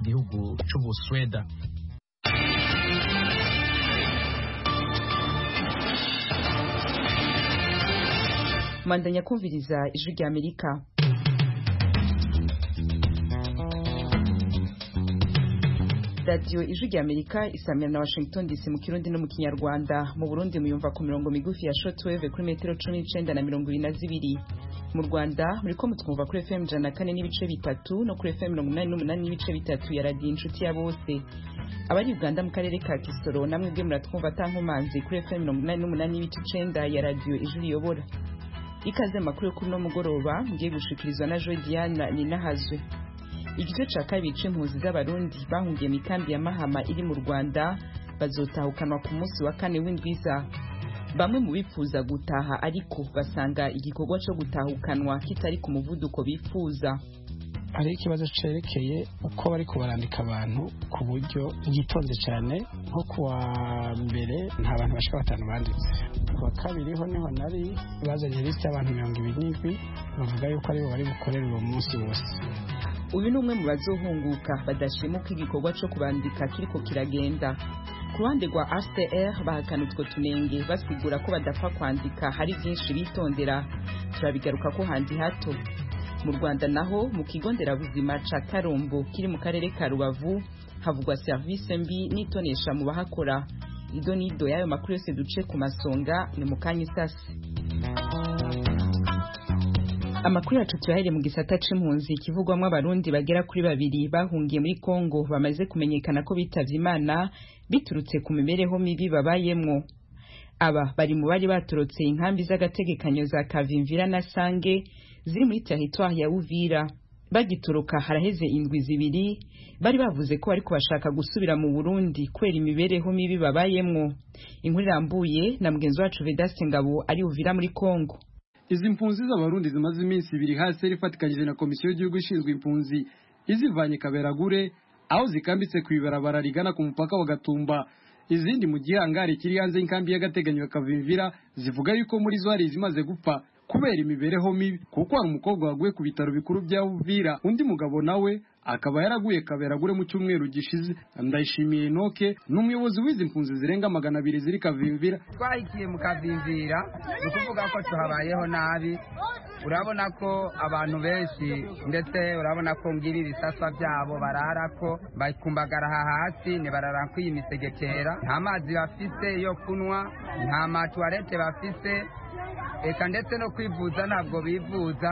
gihugu c'Ubusweda. Mandanya kumviriza ijwi rya Amerika. Radio ijwi rya Amerika isamira na Washington DC mu Kirundi no mu Kinyarwanda. Mu Burundi muyumva ku mirongo migufi ya shortwave kuri metero 19 na 22. Mu Rwanda muriko mutwumva kuri FM 104 n'ibice bitatu no kuri FM 88 n'ibice bitatu ya Radio Inshuti ya Bose. Abari Uganda mu karere ka Kisoro namwe bwe muratwumva tankomanzi kuri FM 88 n'ibice 9 ya Radio ijwi riyobora. Ikaze makuru kuri no mugoroba ngiye gushikirizwa na Joy Diana Ninahazwe. Igice ca kabiri c'impunzi z'abarundi bahungiye mu kambi ya Mahama iri mu Rwanda bazotahukanwa ku munsi wa kane w'indwiza. Bamwe mu bifuza gutaha ariko basanga igikorwa cyo gutahukanwa kitari ku muvuduko bifuza. Hari ikibazo cerekeye uko bari kubarandika abantu ku buryo gitonze cyane, nko kuwa mbere nta bantu bashika batanu banditse, kuwa kabiri ho niho nari bazanye liste y'abantu 27 bavuga yuko ari bo bari bukorera uwo munsi wose. Uyu ni umwe mu bazohunguka badashimuka igikorwa cyo kubandika kiriko kiragenda. Ku ruhande rwa HCR bahakana utwo tunenge basigura ko badapfa kwandika hari byinshi bitondera. Turabigaruka ko handi hato. Mu Rwanda naho mu kigo nderabuzima ca Karombo kiri mu karere ka Rubavu havugwa service mbi n'itonesha mu bahakora. Ido nido yayo makuru yose duce ku masonga ni mu kanyisasi. Amakuru yacu tuyahere mu gisata c'impunzi kivugwamwo abarundi bagera kuri 2 bahungiye muri Kongo bamaze kumenyekana ko bitavye Imana biturutse ku mibereho mibi babayemwo. Aba bari mu bari baturutse inkambi z'agategekanyo za Kavimvira na Sange ziri muri territoire ya Uvira. Bagituruka haraheze indwi 2 bari bavuze ko ariko bashaka gusubira mu Burundi kwera imibereho mibi babayemwo. Inkuru irambuye na mugenzi wacu Vedaste Ngabo ari Uvira muri Kongo. Izi mpunzi z'abarundi zimaze iminsi 2 hasi rifatikanyije na komisiyo y'igihugu ishinzwe impunzi izivanye Kaberagure aho zikambitse kwibarabara rigana ku mupaka wa Gatumba. Izindi mu gihangari kiri hanze y'inkambi y'agateganyo ya Kavimvira zivuga yuko muri zo hari zimaze gupfa kubera imibereho mibi, kuko hari umukobwa waguye ku bitaro bikuru bya Uvira, undi mugabo nawe akaba yaraguye Kaberagure mu cyumweru gishize. Ndayishimiye Enoke n'umuyobozi w'izi mpunzi zirenga 200 ziri Kavimvira. Twahikiye mu Kavimvira ukuvuga ko tuhabayeho nabi, urabona ko abantu benshi ndetse urabona ko ngibi bisaswa byabo bararako bakumbagara hasi ni barara kwimisegetera, nta mazi bafise yo kunwa, nta matuwarete bafise, eka ndetse no kwivuza ntabwo bivuza.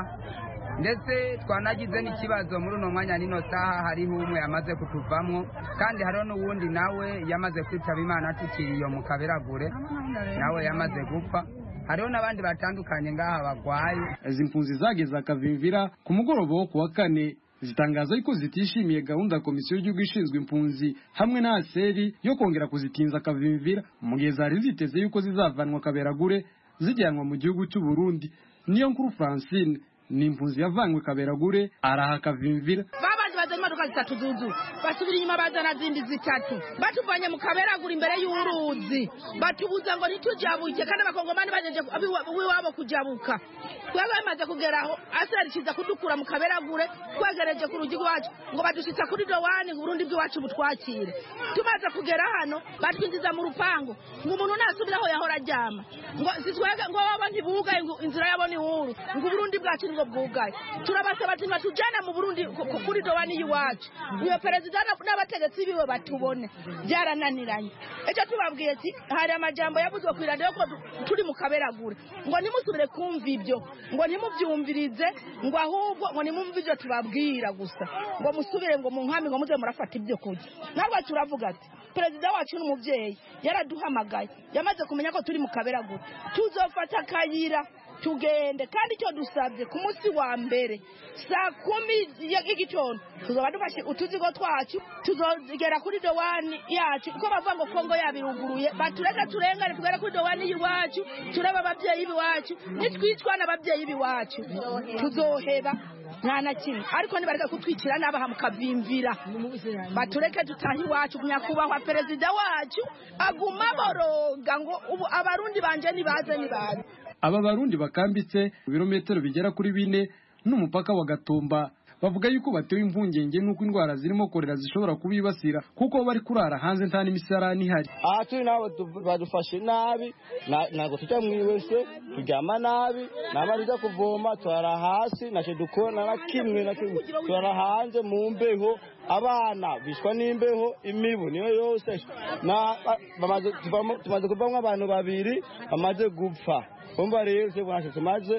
Ndetse twanagize n'ikibazo muri uno mwanya nino saha hariho umwe yamaze kutuvamwo, kandi hariho n'uwundi nawe yamaze kwitaba Imana tukiriyo mu Kaberagure nawe yamaze gupfa. Hariho n'abandi batandukanye ngaha bagwaye. Izi mpunzi zageza Kavimvira ku mugoroba wo kuwa kane zitangaza yuko zitishimiye gahunda komisiyo y'igihugu ishinzwe impunzi hamwe na aseri yo kongera kuzitinza Kavimvira mu gihe zari ziteze yuko zizavanwa Kaberagure zijyanwa mu gihugu cy'u Burundi. Niyo nkuru Francine ni impunzi yavanywe Kaberagure araha Kavimvira. Bazanye imodoka 3 zuzu basubira inyuma bazana zindi 3 batuvanye mu Kaberagure imbere y'uruzi batubuza ngo nitujabuke, kandi abakongomani bajeje wiwabo kujabuka. Twebwe bamaze kugeraho asari kiza kudukura mu Kaberagure twegereje ku rugi rwacu ngo badushitsa kuri dowani Burundi bw'iwacu butwakire. Tumaze kugera hano batwinjiza mu rupango ngo umuntu nasubiraho yahora ajyama ngo sitwega ngo baba ntibugaye inzira yabo ni huru ngo Burundi bwacu ngo bwugaye. Turabasaba ati batujana mu Burundi kuri dowani yiwacu. Uyo perezida n'abategetsi biwe batubone byarananiranye. Ejo tubabwiye ati hari amajambo yavuzwe ku radio ko turi mu Kaberagure ngo nimusubire kumva ibyo, ngo nimubyumvirize, ngo ahubwo ngo nimumva ibyo tubabwira gusa, ngo musubire ngo mu nkami ngo muze murafata ibyo kujya. Nabwo turavuga ati perezida wacu n'umuvyeyi yaraduhamagaye yamaze kumenya ko turi mu Kaberagure tuzofata kayira tugende, kandi icyo dusabye ku munsi wa mbere saa 10 y'igitondo tuzoba dufashe utuzigo twacu tuzogera kuri dowani yacu, ko bavuga ngo Kongo yabiruguruye batureka turengane tugera kuri dowani yiwacu turaba abavyeyi biwacu nitwicwa n'abavyeyi biwacu tuzoheba nta na kimwe. Ariko nibareka kutwikira n'abaha mu Kavimvira batureke dutahi iwacu. Nyakubahwa perezida wacu aguma boroga ngo ubu abarundi banje nibaze. Aba barundi bakambitse ibirometero bigera kuri 4 n'umupaka wa Gatumba bavuga yuko batewe impungenge n'uko indwara zirimo korera zishobora kubibasira kuko bari kurara hanze nta n'imisarani ihari. Aha turi nabo badufashe nabi, ntabwo tujya mu iwese, turyama nabi, n'abariza kuvoma turara hasi, ntacyo dukora na kimwe, turara hanze mu mbeho, abana bishwa n'imbeho, imibu niyo yose, tumaze kuvamo abantu babiri bamaze gupfa. Umva rero se bwashe tumaze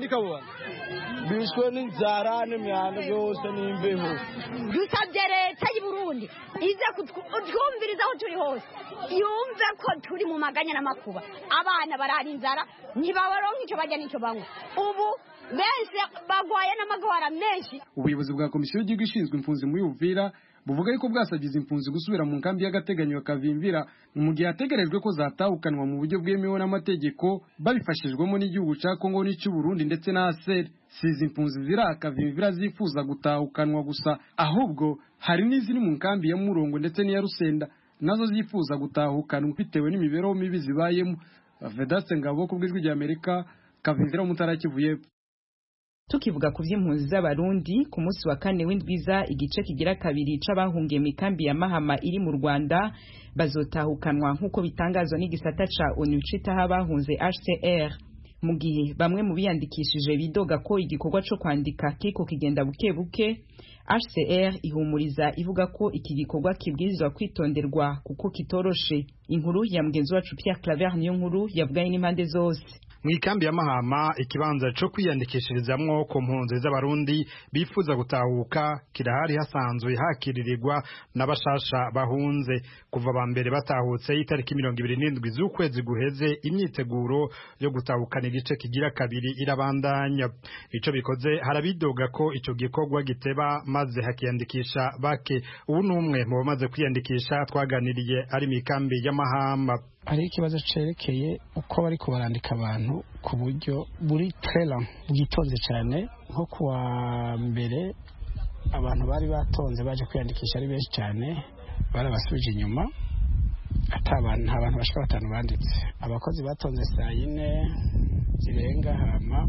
bishwe n'inzara n'imyanda yose n'imbeho. Dusabye leta y'u Burundi ize kutwumviriza aho turi hose, yumve ko turi mu maganya n'amakuba, abana barara inzara ntibabaronka icyo bajya n'icyo banywa, ubu benshi bagwaye n'amagwara menshi. Ubuyobozi bwa komisiyo y'igihugu ishinzwe impunzi muri Uvira buvuga yuko bwasagize impunzi gusubira mu nkambi y'agateganyo Kavimvira mu gihe hategerejwe ko zatahukanwa mu buryo bwemewe n'amategeko babifashijwemo n'igihugu cya Kongo n'icy'u Burundi ndetse na ASER. Sizi impunzi ziri Kavimvira zifuza gutahukanwa gusa, ahubwo hari n'iziri mu nkambi ya Murongo ndetse n'iya Rusenda nazo zifuza gutahukanwa bitewe n'imibereho mibi zibayemo. Vedaste Ngabo ku bw'ijwi rya Amerika, Kavimvira mu Ntara ya Kivu y'Epfo. Tukivuga ku vy'impunzi z'abarundi ku munsi wa kane w'indwiza igice kigira kabiri c'abahungiye mu kambi ya Mahama iri mu Rwanda bazotahukanwa nk'uko bitangazwa n'igisata ca ONU citaho abahunze HCR, mu gihe bamwe mu biyandikishije bidoga ko igikorwa co kwandika kiko kigenda buke buke. HCR ihumuriza ivuga ko iki gikorwa kibwirizwa kwitonderwa kuko kitoroshe. Inkuru ya mugenzi wacu Pierre Claver niyo nkuru yavuganye n'impande zose. Mwikambi ya Mahama ikibanza cyo kwiyandikishirizamwo ku mpunzi z'abarundi bifuza gutahuka kirahari hasanzwe hakiririrwa n'abashasha bahunze kuva bambere batahutse itariki 27 z'ukwezi guheze. Imyiteguro yo gutahukana igice kigira kabiri irabandanya. Ico bikoze harabidoga ko ico gikorwa giteba maze hakiyandikisha bake. Ubu numwe mu bamaze kwiyandikisha twaganiriye ari mikambi ya Mahama. Hari ikibazo cerekeye uko bari kubarandika abantu ku buryo buri trela bwitonze cyane. Nko kuwa mbere abantu bari batonze baje kwiyandikisha ari benshi cyane, barabasubije inyuma, nta bantu bashika 5 banditse. Abakozi batonze saa 4 zirenga, hama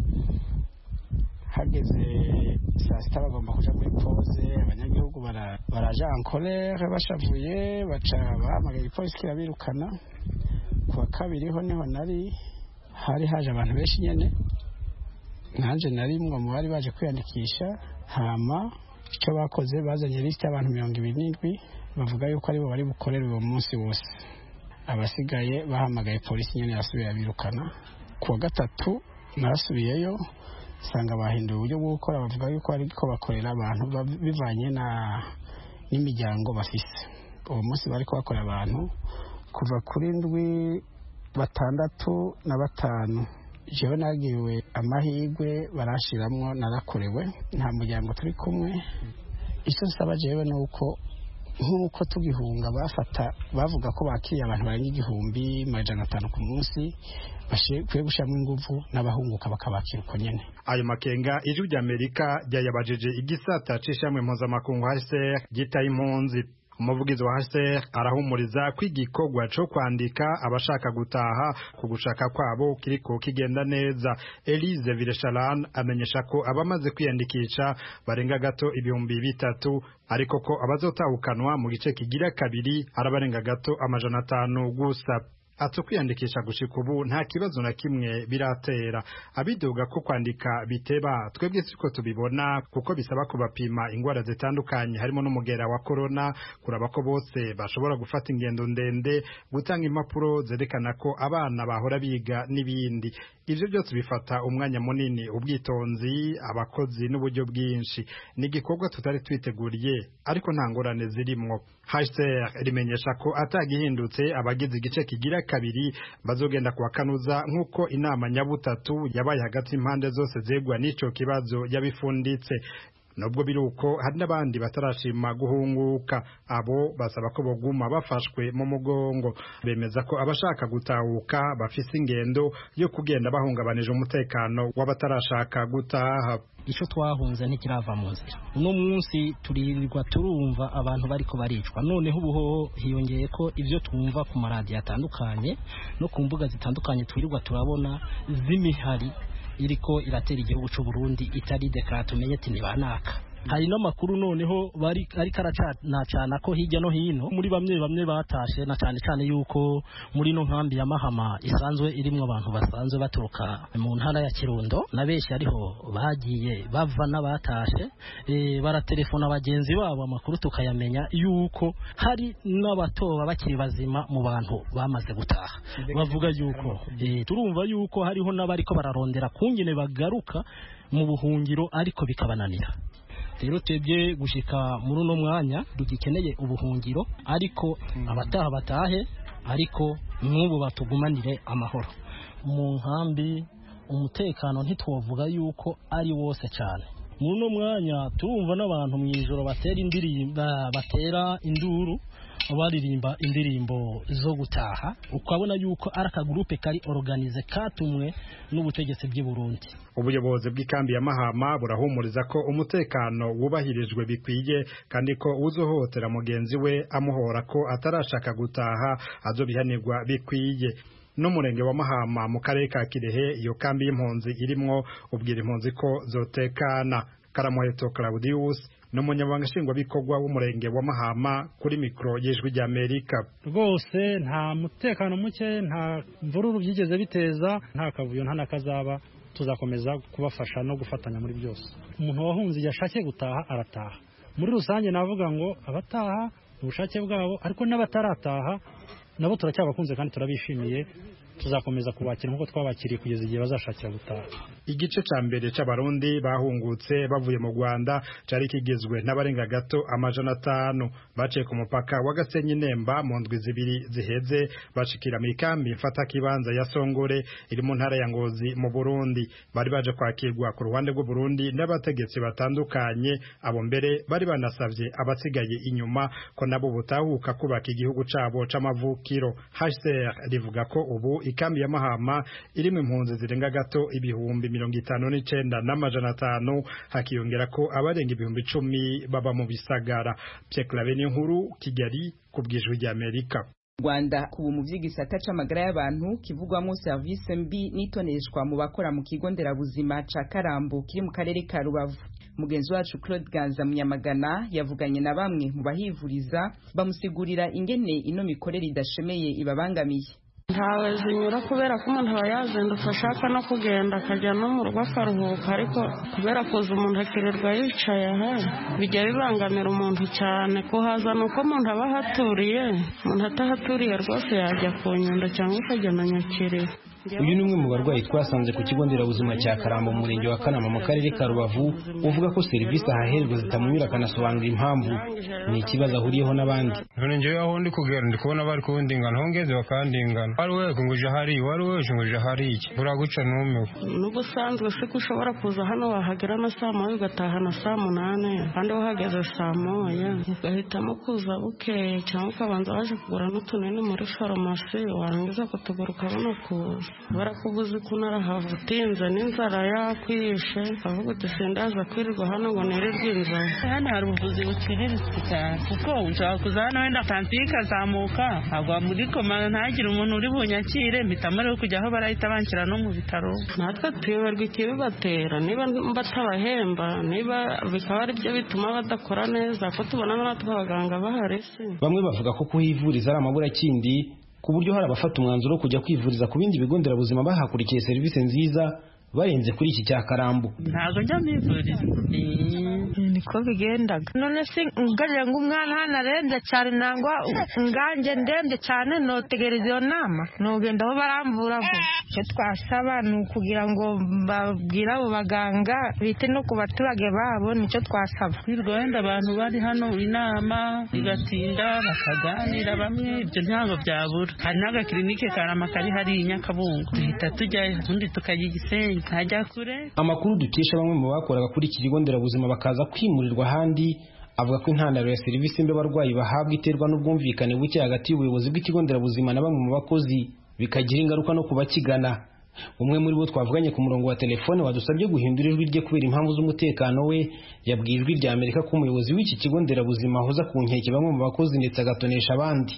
hageze saa 6 bagomba kuja muri pause. Abanyagihugu baraja en colère, bashavuye, baca bahamagaye ipolisi kirabirukana. Kuwa kabiri ho niho hari haje abantu benshi nyene, nanje nari mwe mu bari baje kwiyandikisha. Hama icyo bakoze bazanye liste y'abantu 27 bavuga yuko ari bo bari bukorera uwo munsi wose. Abasigaye bahamagaye polisi nyene yasubira birukana. Kuwa gatatu narasubiyeyo sanga bahinduye uburyo bwo gukora, bavuga yuko ariko bakorera abantu bivanye n'imiryango bafise. Uwo munsi bari bakorera abantu kuva kuri 7, 6 na 5. Jewe nagiwe amahirwe barashiramwo, narakorewe, nta muryango turi kumwe. Icyo nsaba jewe nuko nk'uko tugihunga bavuga ko bakiriye abantu barenga 1500 ku munsi, kwiye gushiramo ingufu n'abahunguka bakabakira uko nyene. Ayo makenga ijwi rya Amerika ryayabajije igisata c'ishamwe mpuzamakungu HCR gitaye impunzi. Umuvugizi wa HCR arahumuriza kwigikorwa cyo kwandika abashaka gutaha ku gushaka kwabo kiriko kigenda neza. Elise Villechalane amenyesha ko abamaze kwiyandikisha barenga gato 3,000, ariko ko abazotahukanwa mu gice kigira kabiri arabarenga gato 500 gusa. Kwiyandikisha gushika ubu nta kibazo na kimwe biratera. Abidoga ko kwandika biteba twebwe siko tubibona, kuko bisaba kubapima ingwara zitandukanye harimo n'umugera wa corona, kuraba ko bose bashobora gufata ingendo ndende, gutanga impapuro zerekana ko abana bahora biga n'ibindi. Ivyo byose bifata umwanya munini, ubwitonzi, abakozi n'uburyo bwinshi. Ni igikorwa tutari twiteguriye, ariko nta ngorane zirimwo. HCR rimenyesha ko atagihindutse abagize igice kigira kabiri bazogenda kuwakanuza nk'uko inama nyabutatu yabaye hagati impande zose zegwa n'ico kibazo yabifunditse. Nubwo biruko hari n'abandi batarashima guhunguka, abo basaba ko boguma bafashwe mu mugongo. Bemeza ko abashaka gutahuka bafise ingendo yo kugenda bahungabanije umutekano w'abatarashaka gutaha. Ico twahunze ntikirava mu nzira. Uno munsi turirirwa turumva abantu bariko baricwa, noneho ubuho hiyongeye ko ivyo twumva ku maradiyo atandukanye no ku mbuga zitandukanye twirirwa turabona z'imihari iriko iratera igihugu c'u Burundi itari declare tumenye ati nibanaka. hari n'amakuru noneho bari ariko aracanacana ko hirya no hino muri bamwe batashe na cyane cyane yuko muri no nkambi ya Mahama isanzwe irimo abantu basanzwe baturuka mu ntara ya Kirundo na benshi ariho bagiye bava n'abatashe baratelefona bagenzi babo amakuru tukayamenya yuko hari n'abatoba bakiri bazima mu bantu bamaze gutaha bavuga yuko turumva yuko hariho n'abariko bararondera kungene bagaruka mu buhungiro ariko bikabananira. Rero twebwe gushika muri uno mwanya dugikeneye ubuhungiro ariko abataha batahe ariko n'ubu batugumanire amahoro mu nkambi. Umutekano ntitwovuga yuko ari wose cyane muri uno mwanya turumva n'abantu mu ijoro batera induru baririmba indirimbo zo gutaha ukabona yuko ari akagurupe kari organize katumwe n'ubutegetsi bw'i Burundi. Ubuyobozi bw'ikambi ya Mahama burahumuriza ko umutekano wubahirijwe bikwiye kandi ko uzohotera mugenzi we amuhora ko atarashaka gutaha azobihanirwa bikwiye. N'umurenge wa Mahama mu karere ka Kirehe iyo kambi y'impunzi irimwo ubwira impunzi ko zotekana. Karamuheto Claudius n'umunyamabanga nshingwabikorwa w'umurenge wa Mahama kuri mikro y'Ijwi ry'Amerika. Rwose nta mutekano muke, nta mvururu byigeze biteza, nta kavuyo nta nakazaba. Tuzakomeza kubafasha no gufatanya muri byose. Umuntu wahunze yashake gutaha arataha. Muri rusange navuga ngo abataha ubushake bwabo ariko n'abatarataha nabo turacyabakunze kandi turabishimiye. Tuzakomeza kubakira nkuko twabakiriye kugeza igihe bazashakira gutaha. Igice ca mbere c'abarundi bahungutse bavuye mu Rwanda cari kigizwe n'abarenga gato 500 baciye ku mupaka wa Gasenyi Nemba mu ndwi zibiri ziheze bashikira mu ikambi mfata kibanza ya Songore iri mu ntara ya Ngozi mu Burundi. Bari baje kwakirwa ku ruhande rw'u Burundi n'abategetsi batandukanye, abo mbere bari banasavye abasigaye inyuma ko nabo butahuka kubaka igihugu cabo c'amavukiro. HCR rivuga ko ubu ikambi ya Mahama irimo impunzi zirenga gato ibihumbi 59,500 hakiyongera ko abarenga ibihumbi 10 baba mu bisagara. Pierre Claver Nkuru, Kigali, kubw'Ijwi ry'Amerika. Rwanda kubu mu vy'igisata c'amagara y'abantu kivugwamo service mbi nitoneshwa mu bakora mu kigo nderabuzima ca Karambo kiri mu karere ka Rubavu. Mugenzi wacu Claude Ganza Munyamagana yavuganye na bamwe mu bahivuriza bamusigurira ingene ino mikorere idashemeye ibabangamiye. Ntawe zinyura kubera ko umuntu aba yazindutse ashaka no kugenda akajya no mu rugo akaruhuka, ariko kubera ko umuntu akirirwa yicaye aha bijya bibangamira umuntu cyane. Kuhaza nuko umuntu aba ahaturiye, umuntu atahaturiye rwose yajya ku Nyundo cyangwa akajya na Nyakiriba. Uyu ni umwe mu barwayi twasanze ku kigo nderabuzima cya Karambo mu murenge wa Kanama mu karere ka Rubavu, uvuga ko serivisi ahaherwa zitamunyura akanasobanura impamvu. Ni ikibazo ahuriyeho n'abandi. None njyewe aho ndi kugera ndi kubona bari kundingana, hongeze bakandingana. Wari we nguje hari, wari we nguje hari iki. Uraguca numewe. N'ubusanzwe se ko ushobora kuza hano wahagera na saa 9 ugataha na saa 8 kandi wahageze saa 1 ugahitamo kuza bukeye cyangwa ukabanza waje kugura n'utunini muri farumasi warangiza kutugura ukabona kuza. Barakubuza kunarahava utinze n'inzara yakwishe avuga uti sindaza kwirirwa hano ngo nirirwe inzara. Hano hari ubuvuzi buciriritse cyane kuko ushobora kuza hano wenda kanti ikazamuka agwa muri koma ntagire umuntu uri bunyakire mpitamo rero kujya aho barahita banshyira no mu bitaro. Natwe tuyoberwa ikibibatera, niba batabahemba, niba bikaba ari byo bituma badakora neza ko tubona natwe abaganga bahari. Bamwe bavuga ko kuhivuriza ari amaburakindi ku buryo hari abafata umwanzuro kujya kwivuriza ku bindi bigo nderabuzima bahakurikiye serivisi nziza barenze kuri iki cya Karambo. Ntago njya mwivuriza niko bigendaga. None se ngarira ngo umwana hana arembye cyane nangwa nganje ndembye cyane notegereza iyo nama nogenda aho baramvura vuba. Icyo twasaba ni ukugira ngo babwire abo baganga bite no ku baturage babo, nicyo twasaba. Kwirwa wenda abantu bari hano inama igatinda bakaganira bamwe, ibyo ntabwo byabura. Hari n'agakirinike Karama kari hari i Nyakabungo duhita tujyayo ubundi tukajya Gisenyi ntajya kure. Amakuru dukesha bamwe mu bakoraga kuri iki kigo nderabuzima bakaza kwimurirwa ahandi avuga ko intandaro ya serivisi mbi abarwayi bahabwa iterwa n'ubwumvikane buke hagati y'ubuyobozi bw'ikigo nderabuzima na bamwe mu bakozi, bikagira ingaruka no kubakigana. Umwe muri bo twavuganye ku murongo wa telefone wadusabye guhindura ijwi rye kubera impamvu z'umutekano we, yabwiye Ijwi ry'Amerika ko umuyobozi w'iki kigo nderabuzima ahoza ku nkeke bamwe mu bakozi ndetse agatonesha abandi.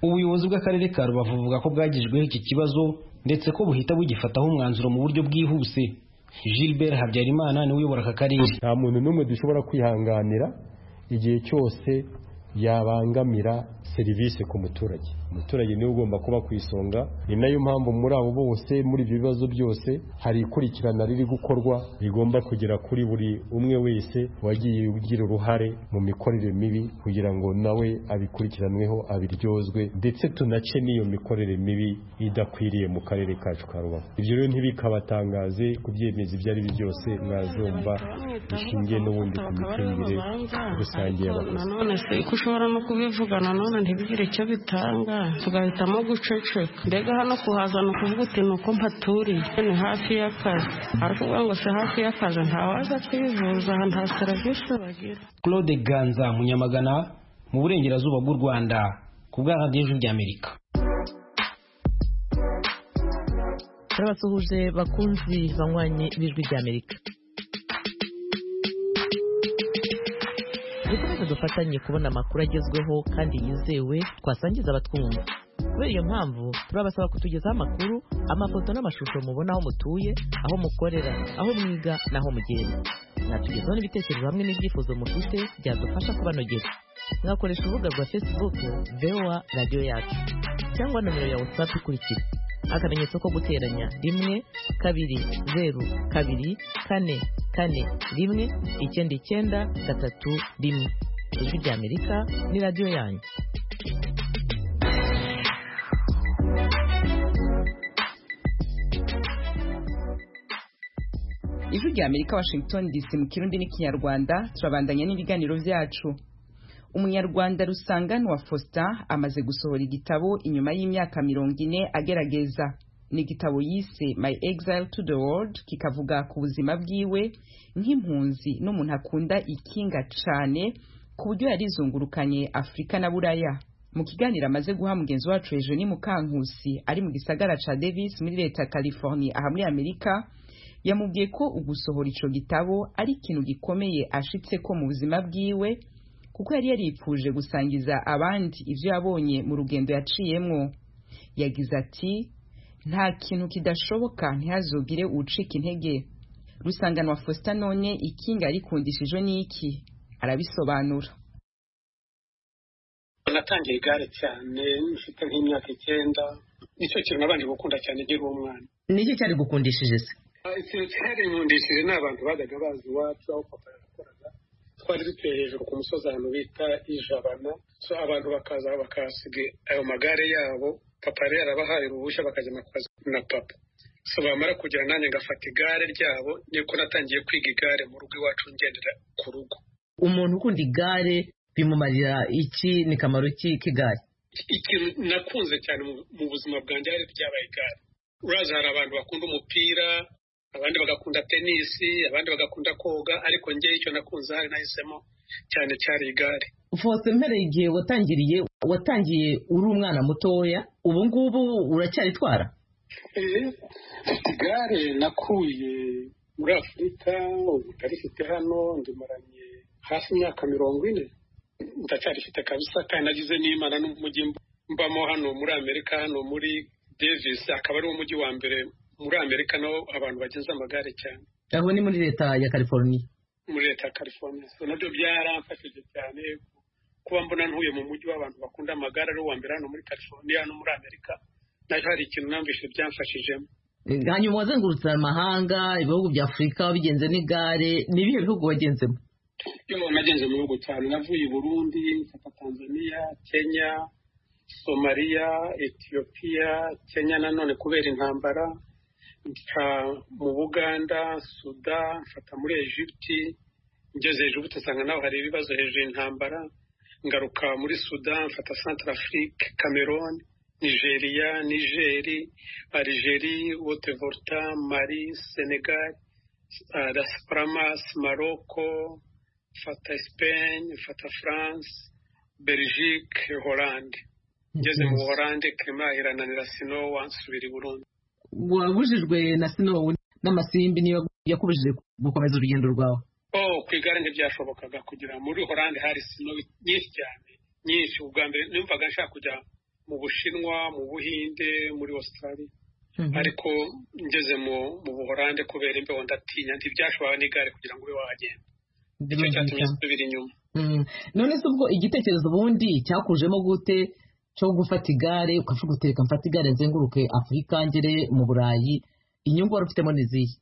ubuyobozi bw'akarere ka Rubavu buvuga ko bwagijweho iki kibazo ndetse ko buhita bugifataho umwanzuro mu buryo bwihuse. Gilbert Habyarimana niwe uyobora aka karere. Nta muntu n'umwe dushobora kwihanganira igihe cyose yabangamira serivisi ku muturage. Umuturage niwe ugomba kuba ku isonga. Ni nayo mpamvu muri abo bose muri ibyo bibazo byose hari ikurikirana riri gukorwa rigomba kugera kuri buri umwe wese wagiye ugira uruhare mu mikorere mibi kugira ngo nawe abikurikiranweho abiryozwe ndetse tunace n'iyo mikorere mibi idakwiriye mu karere kacu ka Rubavu. Ibyo rero ntibikabatangaze kubyemeza ibyo ari byo byose mwazumva bishingiye n'ubundi ku mitungire rusange y'abakozi. None se ko ushobora no kubivuga nanone ntibigire icyo bitanga tugahitamo guceceka. Mbega hano kuhazana ukuvuga uti nuko mpaturiye ni hafi y'akazi ariko uvuga ngo se hafi y'akazi ntawaza kwivuza nta serivisi bagira. Claude Ganza Munyamagana mu burengerazuba bw'u Rwanda ku bwa Radio y'Amerika. Turabasuhuje bakunzi banywanyi b'ijwi ry'Amerika. Dukomeze dufatanye kubona amakuru agezweho kandi yizewe twasangiza abatwumva. Kubera iyo mpamvu turabasaba kutugezaho amakuru, amafoto n'amashusho mubona aho mutuye, aho mukorera, aho mwiga n'aho mugenda. Mwatugezaho n'ibitekerezo hamwe n'ibyifuzo mufite byadufasha kubanogera. Mwakoresha urubuga rwa Facebook VOA Radio Yacu cyangwa nomero ya WhatsApp ikurikira: akamenyetso ko guteranya 1 2 0 2 4 4 1 9 9 3 1. Ijwi ry'Amerika ni radio yanyu. Ijwi ry'Amerika, Washington DC, mu Kirundi n'Ikinyarwanda. Turabandanya n'ibiganiro byacu. Umunyarwanda Rusanganwa Faustin amaze gusohora igitabo inyuma y'imyaka 40 agerageza. Ni igitabo yise My Exile to the World, kikavuga ku buzima bwiwe nk'impunzi n'umuntu akunda ikinga cyane ku buryo yarizungurukanye Afrika na Buraya. Mu kiganiro amaze guha mugenzi wacu Eugenie Mukankusi ari mu gisagara ca Davis muri leta ya California aha muri Amerika, yamubwiye ko ugusohora ico gitabo ari ikintu gikomeye ashitse ko mu buzima bwiwe, kuko yari yaripfuje gusangiza abandi ivyo yabonye mu rugendo yaciyemwo. Yagize ati: nta kintu kidashoboka, ntihazogire ucika intege. Rusanganwa Faustin none ikinga arikundishije n'iki? Arabisobanura. Natangiye igare cyane mfite nk'imyaka 9. Nicyo kintu nabanje gukunda cyane nkiri umwana. Niki cyari gukundishije se? Ikintu cyari nkundishije n'abantu bajyaga bazi iwacu aho papa yakoraga. Twari dutuye hejuru ku musozi ahantu bita Ijabana, so abantu bakaza bakasiga ayo magare yabo. Papa rero arabahaye uruhushya bakajya mu kazi na papa. So bamara kugira nanjye ngafata igare ryabo, niko natangiye kwiga igare mu rugo iwacu ngendera ku rugo. Umuntu ukunda igare bimumarira iki? Ni kamaro k'igare? Ikintu nakunze cyane mu buzima bwanjye ari ryabaye igare. Uraza hari abantu bakunda umupira, abandi bagakunda tenisi, abandi bagakunda koga, ariko njye icyo nakunze hari nahisemo cyane cyari igare. Faustin, mbere igihe watangiye uri umwana mutoya, ubu ngubu uracyaritwara? Igare nakuye muri Afurika, ubu ndarifite hano, ndimaranye hafi imyaka 40. Ndacyarifite kabisa, kandi nagize n'Imana n'umujyi mbamo hano muri Amerika, hano muri Davis, akaba ari umujyi wa mbere muri Amerika naho abantu bageze amagare cyane. Aho ni muri leta ya California? Muri leta ya California. So nabyo byaramfashije cyane kuba mbona ntuye mu mujyi w'abantu bakunda amagare ari uwa mbere hano muri California no muri Amerika. Naho hari ikintu namvise byamfashijemo. Hanyuma wazengurutse amahanga, ibihugu bya Afurika bigenze n'igare, ni ibihe bihugu wagenzemo? Yo nagenze mu bihugu cyane, navuye i Burundi, mfata Tanzania, Kenya, Somalia, Ethiopia, Kenya nanone kubera intambara, mfa mu Buganda, Sudan, mfata muri Egypt, ngeze Egypt nsanga naho hari ibibazo hejuru y'intambara, ngaruka muri Sudan, mfata Centrafrique, Cameroon, Nigeria, Algerie, Haute-Volta, Mali, Senegal, Las Palmas, Morocco, mfata Spain, mfata France, Belgique, Hollande. Ngeze mu Hollande Clement irananira Sinowa nsubira i Burundi. Wabujijwe na Sinowa n'amasimbi niyo yakubujije gukomeza urugendo rwawe? Kwigare ntibyashobokaga kugira muri Hollande hari Sinowa nyinshi cyane, nyinshi. Ubwa mbere numvaga nshaka kujya mu Bushinwa, mu Buhinde, muri Australia. Ariko ngeze mu Buholande kubera imbeho ndatinya ntibyashobora n'igare kugira ngo ube wahagenda. Icyo cyatumye nsubira inyuma. None se ubwo igitekerezo ubundi cyakujemo gute cyo gufata igare ukavuga uti reka mfate igare nzenguruke Afurika ngere mu Burayi, inyungu wari ufitemo n'izihe?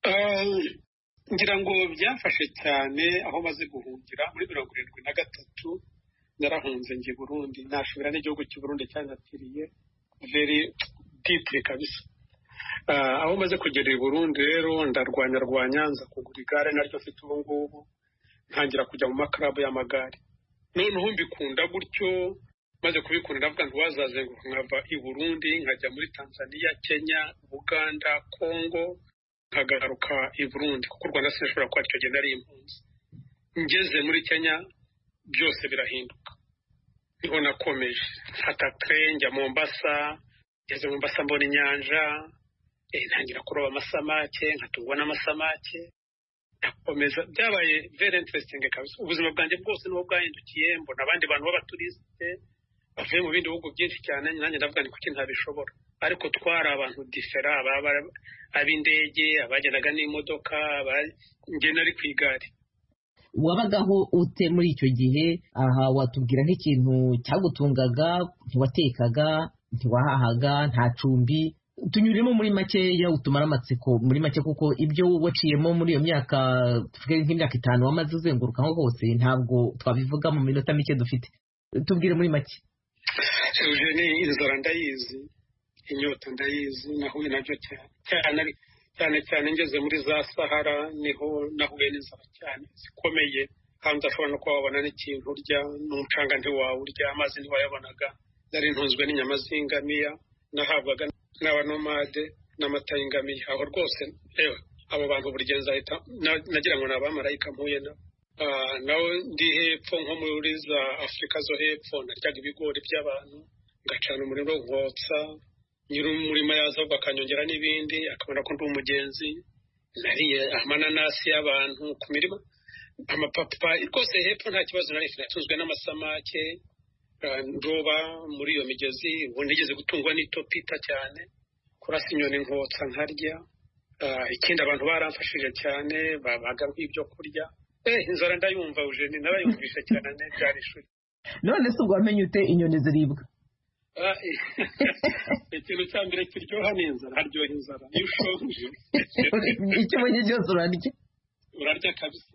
Ngira ngo byafashe cyane aho maze guhungira muri 73 narahunze ngiye Burundi, nashobora n'igihugu cy'u Burundi cyanatiriye very deeply kabisa. Aho maze kugera i Burundi rero ndarwanya nza kugura igare naryo mfite ubu ngubu, ntangira kujya mu maklabu y'amagare. Noneho mbikunda gutyo, maze kubikunda ndavuga ntiwazazenguruka nkava i Burundi nkajya muri Tanzania, Kenya, Uganda, Congo, nkagaruka i Burundi kuko u Rwanda sinashobora kuba icyo gihe nari impunzi. Ngeze muri Kenya byose birahinduka, niho nakomeje mfata train njya Mombasa. Ngeze Mombasa mbona inyanja, ntangira kuroba amasamake, nkatungwa n'amasamake, ndakomeza. Byabaye very interesting kabisa. Ubuzima bwanjye bwose niho bwahindukiye, mbona abandi bantu b'abaturiste bavuye mu bindi bihugu byinshi cyane, nanjye ndavuga ni kuki ntabishobora. Ariko twari abantu differa, ab'indege, abagendaga n'imodoka, njye nari ku igare. Wabagaho ute muri icyo gihe? Aha watubwira nk'ikintu cyagutungaga? Ntiwatekaga, ntiwahahaga, nta cumbi? Tunyuremo muri makeya utumara amatsiko muri make, kuko ibyo waciyemo muri iyo myaka, tuvuge nk'imyaka 5 wamaze uzenguruka aho hose, ntabwo twabivuga mu minota mike dufite. Tubwire muri make. Inzara ndayizi, inyota ndayizi, nahuye nabyo cyane ngeze muri za Sahara, niho nahuye n'inzara cyane zikomeye, kandi ashobora no kuba wabona n'ikintu urya, n'umucanga ntiwawurya, amazi ntiwayabonaga. Nari ntunzwe n'inyama z'ingamiya nahabwaga n'abanomade n'amata y'ingamiya. Aho rwose abo bantu buri gihe nzahita nagira ngo ni abamarayika mpuye nabo. Nawe ndi hepfo nko muri za Afurika zo hepfo, naryaga ibigori by'abantu ngacana umuriro nkotsa, nyiri umurima yaza bakanyongera n'ibindi, akabona ko ndi umugenzi. Nariye amananasi y'abantu ku mirima, amapapayi rwose hepfo nta kibazo nari mfite. Natunzwe n'amasamake, ndoba muri iyo migezi. Ubu nigeze gutungwa n'itopita cyane, kurasa inyoni nkotsa nkarya. Ikindi abantu baramfashije cyane, babaga nk'ibyo kurya. Inzara ndayumva Eugenie, narayumvisha cyane byari ishuri. None se ubwo wamenye ute inyoni ziribwa? Ikintu cya mbere kiryoha ni inzara, haryoha inzara iyo ushonje. Icyo ubonye cyose urarya kabisa.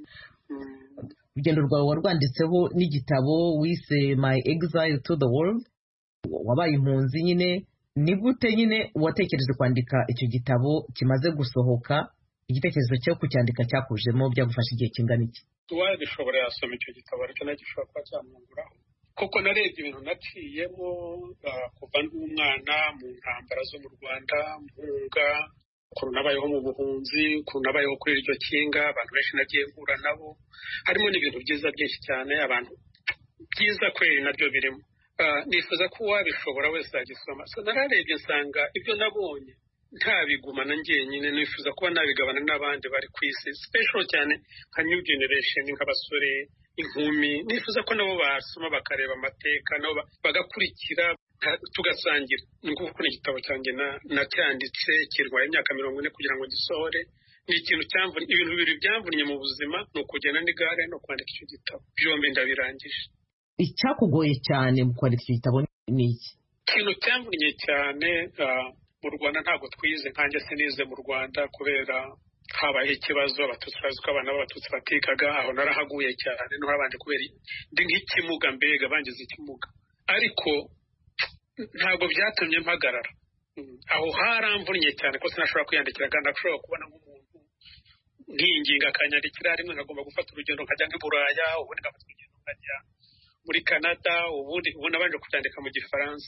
Urugendo rwawe warwanditseho n'igitabo wise My Exile to the World, wabaye impunzi nyine. Ni gute nyine watekereje kwandika icyo gitabo kimaze gusohoka? Igitekerezo cyo kucyandika cyakujemo byagufasha igihe kingana iki? Uwabishobora yasoma icyo gitabo, ariko nagishobora kuba cyamwunguraho, kuko narebye ibintu naciyemo kuva ndi umwana mu ntambara zo mu Rwanda, mpunga, ukuntu nabayeho mu buhunzi, ukuntu nabayeho kuri iryo kinga, abantu benshi nagiye nkura nabo. Harimo n'ibintu byiza byinshi cyane, abantu byiza kweri nabyo birimo. Nifuza ko uwabishobora wese yagisoma. Nararebye nsanga ibyo nabonye ntabigumana njyenyine, nifuza kuba nabigabana n'abandi bari ku isi, special cyane nka new generation, nk'abasore, inkumi. Nifuza ko nabo basoma bakareba amateka, nabo bagakurikira, tugasangira. Nguko ni igitabo cyanjye nacyanditse, kirwaye imyaka 40 kugira ngo gisohore. Ni ikintu cyamvunye, ibintu bibiri byamvunye mu buzima, ni ukugenda n'igare no kwandika icyo gitabo. Byombi ndabirangije. Icyakugoye cyane mu kwandika icyo gitabo ni iki? Ikintu cyamvunye cyane, mu Rwanda ntabwo twize, nkanjye sinize mu Rwanda kubera habaye ikibazo, abatutsi bazi ko abana b'abatutsi batikaga. Aho narahaguye cyane, no habanje kubera ndi nk'ikimuga, mbega bangize ikimuga. Ariko ntabwo byatumye mpagarara. Aho haramvunye cyane ko sinashobora kwiyandikira, kandi ashobora kubona nk'umuntu nkinginga akanyandikira rimwe, nkagomba gufata urugendo nkajya nk'i Buraya, ubundi ngafata urugendo nkajya muri Canada, ubundi nabanje kubyandika mu Gifaransa.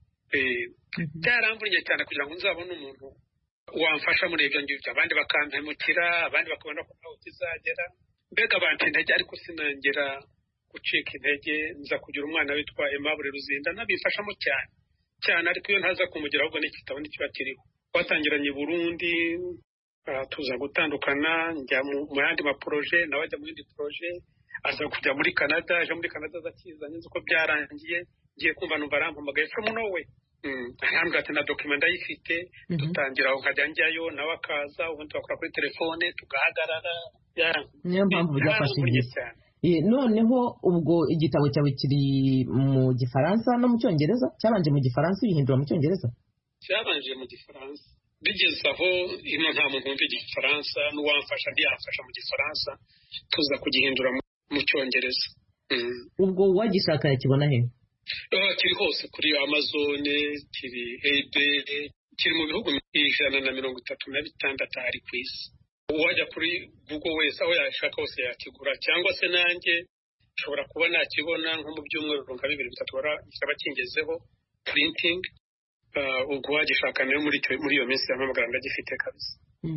Byaramvunye cyane kugira ngo nzabone umuntu wamfasha muri ibyo ngibyo. Abandi bakampemukira, abandi bakabona ko ntaho kizagera, mbega banta intege. Ariko sinongera gucika intege, nza kugira umwana witwa Aimable Ruzinda, nabifashamo cyane. Ariko iyo ntaza kumugera, ahubwo n'igitabo ntikiba kiriho. Twatangiranye i Burundi, tuza gutandukana, njya mu yandi maproje, nawe ajya mu yindi proje, aza kujya muri Canada, aje muri Canada azakizanye, nzi ko byarangiye. ngiye kumva numva arampamagaye from nowhere arambwira ati na document ndayifite dutangira aho nkajya njyayo nawe akaza ubundi twakora kuri telefone tugahagarara niyo mpamvu byafashe igihe noneho ubwo igitabo cyawe kiri mu gifaransa no mu cyongereza cyabanje mu gifaransa ibihindura mu cyongereza cyabanje mu gifaransa bigeze aho ino nta muntu wumva igifaransa n'uwamfasha ntiyamfasha mu gifaransa tuza kugihindura mu cyongereza ubwo wagishaka yakibona he kiri hose kuri Amazon kiri Ebe kiri mu bihugu 136 ari ku isi uwajya kuri Google wese aho yashaka hose yakigura cyangwa se nanjye ushobora kuba nakibona nko mu byumweru nka 2-3 kiraba kingezeho printing ubwo wagishaka nayo muri iyo minsi y'amagara ndagifite kabisa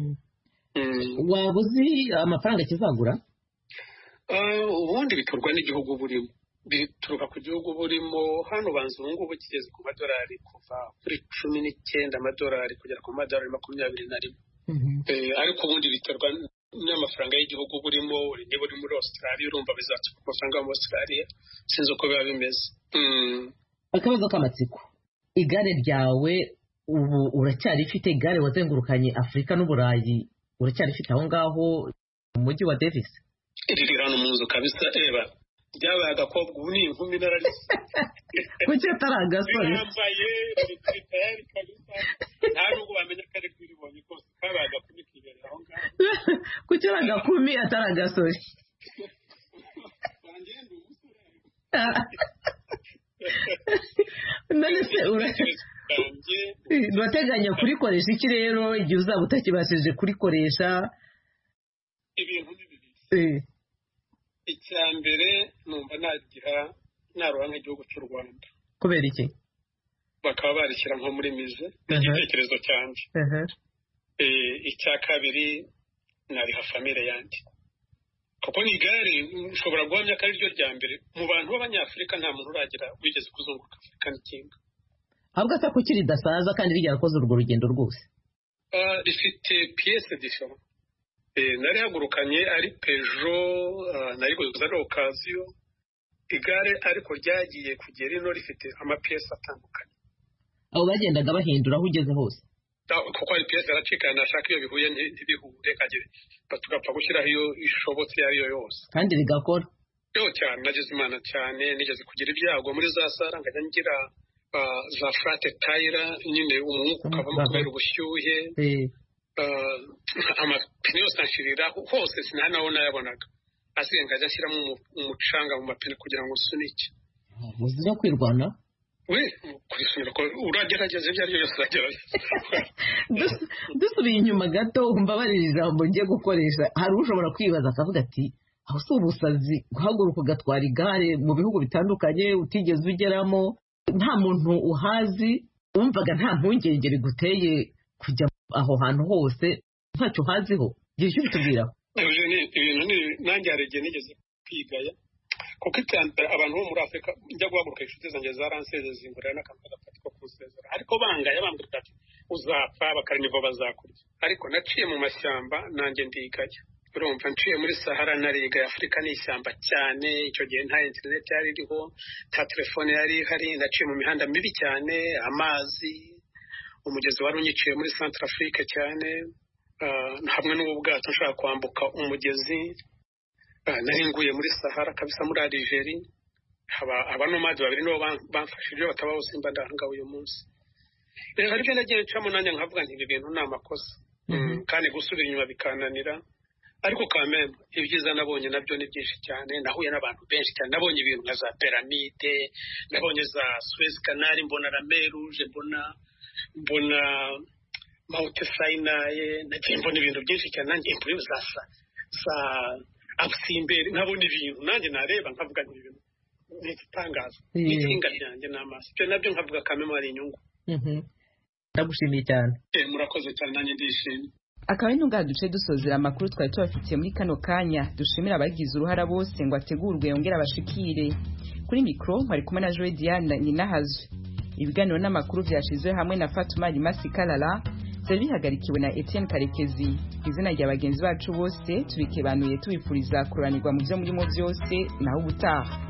waba uzi amafaranga kizagura ubundi bikorwa n'igihugu burimo bituruka ku gihugu burimo hano banza ubu ngubu kigeze ku madolari kuva kuri 19 amadolari kugera ku madolari 21 ariko ubundi biterwa n'amafaranga y'igihugu burimo niba uri muri Australia urumva bizatuka amafaranga muri Australia sinzi uko biba bimeze akabazo k'amatsiko igare ryawe ubu uracyarifite igare wazengurukanye Afurika n'Uburayi uracyarifite aho ngaho mu mujyi wa Davis riri hano mu nzu kabisa reba ryabaye agakobwa ubu ni inkumi nararisi kuki atari agasore yambaye tayari kabisa nta nubwo bamenya ko ari kwiribonye kose kabaye agakumi kibereye aho ngaho kuki ari agakumi atari agasore none se urateganya kurikoresha iki rero igihe uzaba utakibashije kurikoresha ibintu bibiri icya mbere numva naroha nk'igihugu cy'u Rwanda kubera iki bakaba barishyira nko muri mize igitekerezo cyanjye icya kabiri nariha famire yanjye kuko ni igare ushobora guhamya ko ari ryo rya mbere mu bantu b'abanyafurika nta muntu uragira wigeze kuzunguruka Afurika n'ikinga ahubwo asa kuki ridasaza kandi ryarakoze urwo rugendo rwose rifite piyese difera nari hagurukanye ari Peugeot nariguze ari Ocasio igare ariko ryagiye kugera ino rifite amapiyese atandukanye abo bagendaga bahindura aho ugeze hose kuko ari piyese aracikana nashaka iyo bihuye ntibihure kagere tugapfa gushyiraho iyo ishobotse iyo ariyo yose kandi rigakora cyane nagize imana cyane nigeze kugira ibyago muri za sara nkajya ngira za frate tayira nyine umwuka ukavamo kubera ubushyuhe amapine yose anshirira hose sinanaho nayabonaga asigaye nkajya ashyiramo umucanga mu mapine kugira ngo usunike muzi no kwirwana we kurisubira ko uragerageza ibyo ari byo byose uragerageza dusubiye inyuma gato mbabarira ijambo ngiye gukoresha hari ushobora kwibaza akavuga ati aho si ubusazi guhaguruka ugatwara igare mu bihugu bitandukanye utigeze ugeramo nta muntu uhazi wumvaga nta mpungenge biguteye kujya aho hantu hose ntacyo uhaziho gira icyo bitubwiraho ibintu nanjye hari igihe nigeze kwigaya kuko abantu bo muri Afurika njya guhaguruka inshuti zanjye zaranseze zingurira n'akantu k'agapati ko kunsezera ariko bangaya bambwira ati uzapfa bakaranivo bazakurya ariko naciye mu mashyamba nanjye ndigaya urumva nciye muri Sahara narigaye Afurika ni ishyamba cyane icyo gihe nta internet yari iriho nta telefone yari ihari naciye mu mihanda mibi cyane amazi umugezi wari unyiciye muri Centrafrique cyane hamwe n'ubwato nshaka kwambuka umugezi nari nguye muri Sahara kabisa muri Algeria abanomadi babiri nibo bamfashije batabaho simba ndahanga uyu munsi rero aribyo nagiye ncamo nanjye nkavuga nti ibi bintu ni amakosa kandi gusubira inyuma bikananira ariko kameme ibyiza nabonye nabyo ni byinshi cyane nahuye n'abantu benshi cyane nabonye ibintu nka za piramide nabonye za Suez Canal mbona la Mer Rouge mbona Mount Sinai nagiye mbona ibintu byinshi cyane nanjye mburi za Absimbere nkabona ibintu nanjye nareba nkavuga nti ibintu ni igitangaza n'ikinga ryanjye n'amaso ibyo nabyo nkavuga kameme ari inyungu ndagushimiye cyane murakoze cyane nanjye ndishimye akaba ari ntunga duce dusozera amakuru twari tubafitiye muri kano kanya dushimira abagize uruhara bose ngo ategurwe yongere abashikire kuri mikro hari kumwe na Joy Diane Ninahazwe ibiganiro n'amakuru byashizwe hamwe na Fatuma Limasi Kalala byari bihagarikiwe na Etienne Karekezi izina rya bagenzi bacu bose tubikebanuye tubifuriza kuranirwa mu byo murimo byose naho ubutaha